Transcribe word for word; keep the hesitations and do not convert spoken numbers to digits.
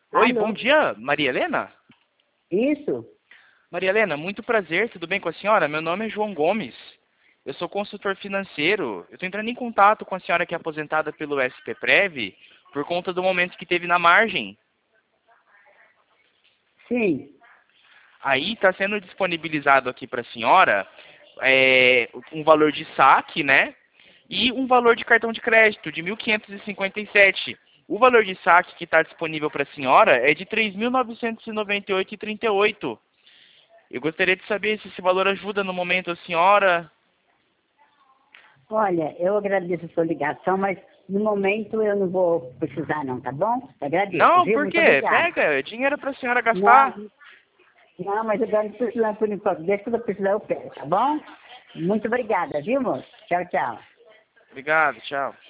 Oi, Alô? bom dia, Maria Helena? Isso? Maria Helena, muito prazer, tudo bem com a senhora? Meu nome é João Gomes, eu sou consultor financeiro. Eu estou entrando em contato com a senhora que é aposentada pelo S P Prev por conta do momento que teve na margem. Sim. Aí está sendo disponibilizado aqui para a senhora é, um valor de saque, né? E um valor de cartão de crédito de mil quinhentos e cinquenta e sete. O valor de saque que está disponível para a senhora é de três mil novecentos e noventa e oito reais e trinta e oito centavos. Eu gostaria de saber se esse valor ajuda no momento a senhora. Olha, eu agradeço a sua ligação, mas no momento eu não vou precisar não, tá bom? Agradeço, Não, viu? por Muito quê? obrigada. Pega, é dinheiro para a senhora gastar. Não, não, mas eu não precisar por enquanto. Deixa que eu precisar eu pego, tá bom? Muito obrigada, viu, moço? Tchau, tchau. Obrigado, tchau.